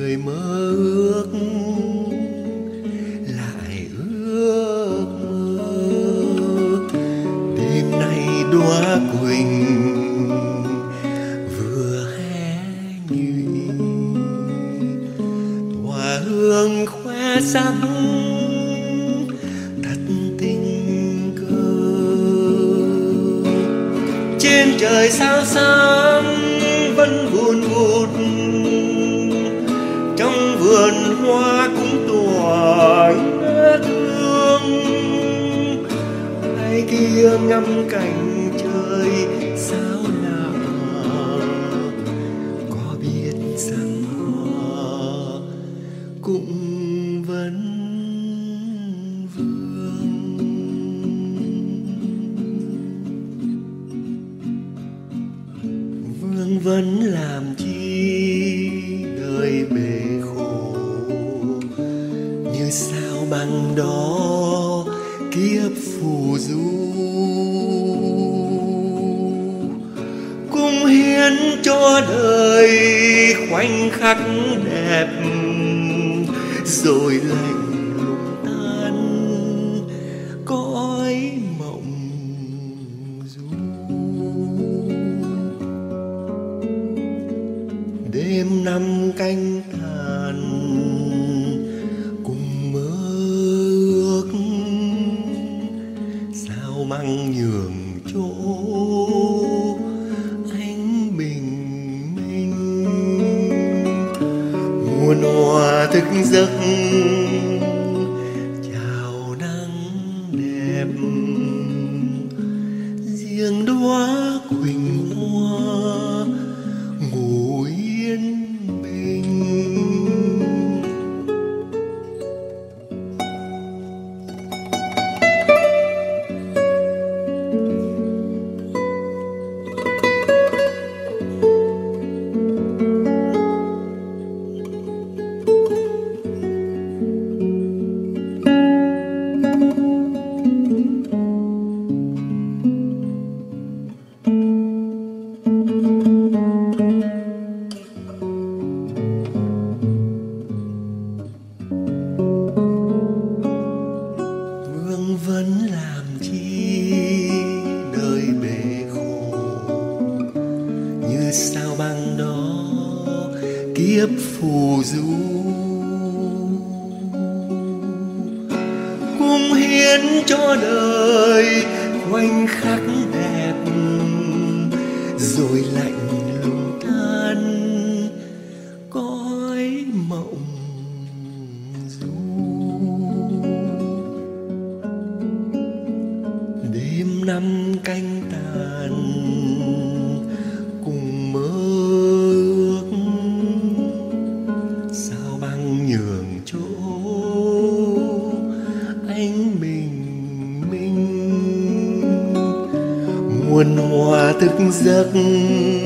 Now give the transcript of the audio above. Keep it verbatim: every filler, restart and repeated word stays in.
đời mơ ước lại ước mơ. Đêm nay đóa quỳnh vừa hé nhụy, tỏa hương khoe sắc thật tình cờ. Trên trời sao sáng vẫn vun vút, trong vườn hoa cũng tỏa ngát hương. Ai kia ngắm cảnh trời sao nào, có biết rằng họ cũng vẫn vương. Vương vấn làm chi đời bể khổ, như sao băng đó kiếp phù du. Cung hiến cho đời khoảnh khắc đẹp, rồi lạnh lùng tan cõi mộng du. Đêm năm canh tàn cùng mơ ước, sao băng nhường chỗ anh bình minh. Muôn hoa thức giấc chào nắng đẹp, riêng đóa quỳnh hoa ngủ yên bình. Vẫn làm chi đời bể khổ, như sao băng đó kiếp phù du. Cung hiến cho đời khoảnh khắc đẹp, rồi lạnh lùng tan cõi mộng du. Đêm năm canh tàn cùng mơ ước, sao băng nhường chỗ anh bình minh. Muôn hoa thức giấc